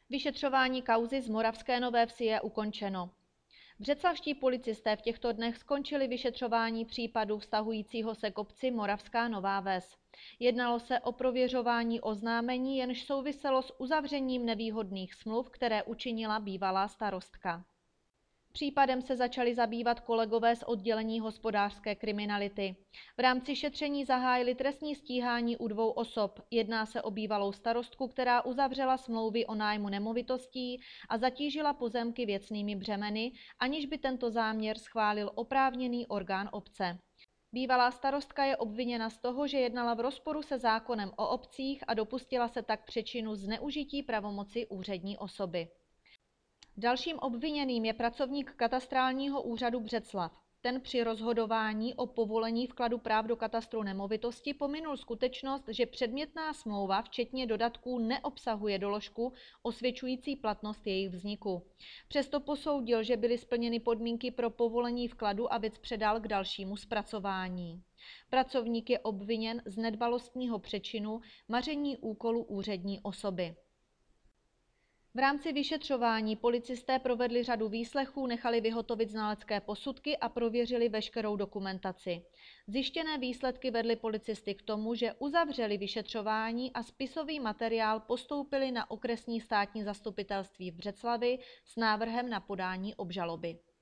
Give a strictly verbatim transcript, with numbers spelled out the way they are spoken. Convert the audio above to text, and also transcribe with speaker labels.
Speaker 1: Vyšetřování kauzy z Moravské Nové Vsi je ukončeno. Břeclavští policisté v těchto dnech skončili vyšetřování případu vztahujícího se k obci Moravská Nová Ves. Jednalo se o prověřování oznámení, jenž souviselo s uzavřením nevýhodných smluv, které učinila bývalá starostka. Případem se začali zabývat kolegové z oddělení hospodářské kriminality. V rámci šetření zahájili trestní stíhání u dvou osob. Jedná se o bývalou starostku, která uzavřela smlouvy o nájmu nemovitostí a zatížila pozemky věcnými břemeny, aniž by tento záměr schválil oprávněný orgán obce. Bývalá starostka je obviněna z toho, že jednala v rozporu se zákonem o obcích a dopustila se tak přečinu zneužití pravomoci úřední osoby. Dalším obviněným je pracovník katastrálního úřadu Břeclav. Ten při rozhodování o povolení vkladu práv do katastru nemovitosti pominul skutečnost, že předmětná smlouva včetně dodatků neobsahuje doložku osvědčující platnost jejich vzniku. Přesto posoudil, že byly splněny podmínky pro povolení vkladu a věc předal k dalšímu zpracování. Pracovník je obviněn z nedbalostního přečinu maření úkolu úřední osoby. V rámci vyšetřování policisté provedli řadu výslechů, nechali vyhotovit znalecké posudky a prověřili veškerou dokumentaci. Zjištěné výsledky vedly policisty k tomu, že uzavřeli vyšetřování a spisový materiál postoupili na okresní státní zastupitelství v Břeclavi s návrhem na podání obžaloby.